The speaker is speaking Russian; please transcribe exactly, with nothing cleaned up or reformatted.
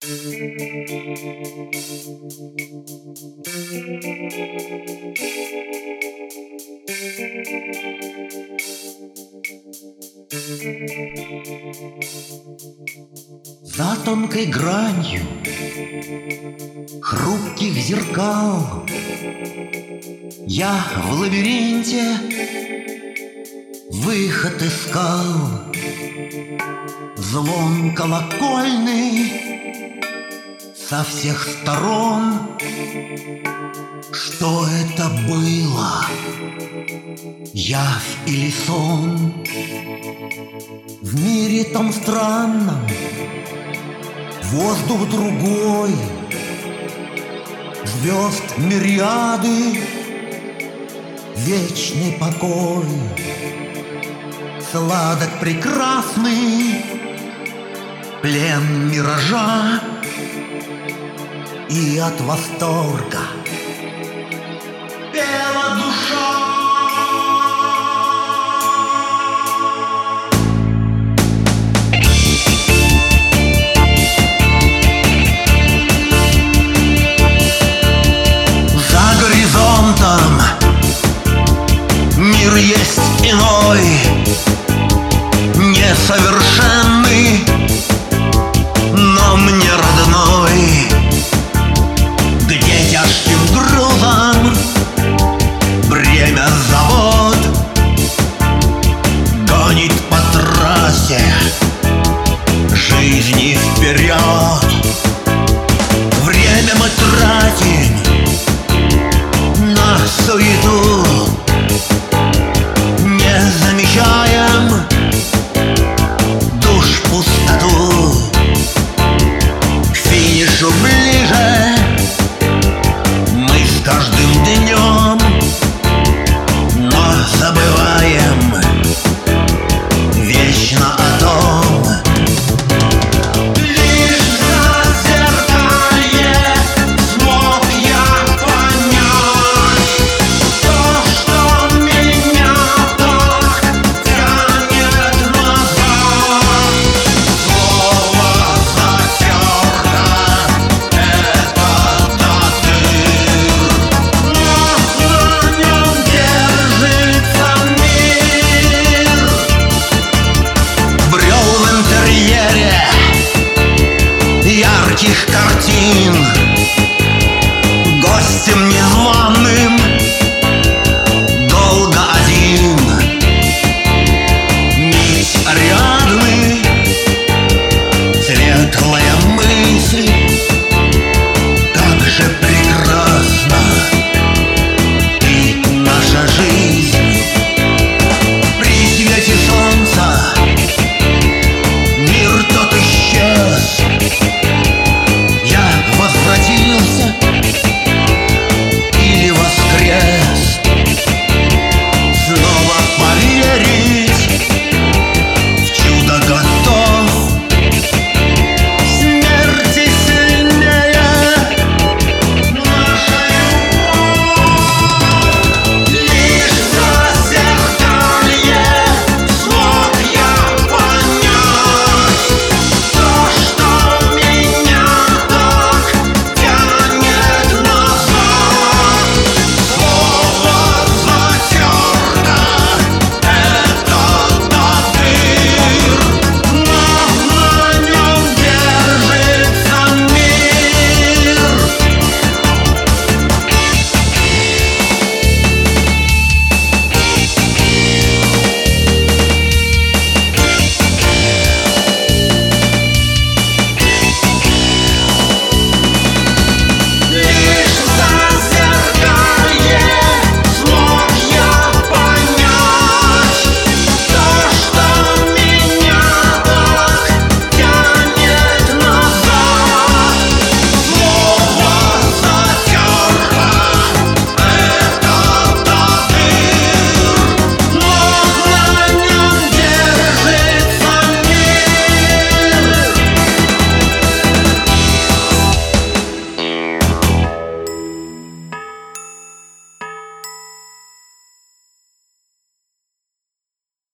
За тонкой гранью хрупких зеркал я в лабиринте выход искал. Звон колокольный со всех сторон. Что это было? Явь или сон? В мире том странном воздух другой, звезд мириады, вечный покой. Сладок прекрасный плен миража, и от восторга пела душа. Мир есть иной, несовершенный, но мне родной, где тяжким грузом бремя забот гонит по трассе жизни вперед. Время мы тратим на суету, не замечаем душ пустоту. К финишу ближе мы с каждым днем, но забываем вечно о том. Ярких картин, гостем незваным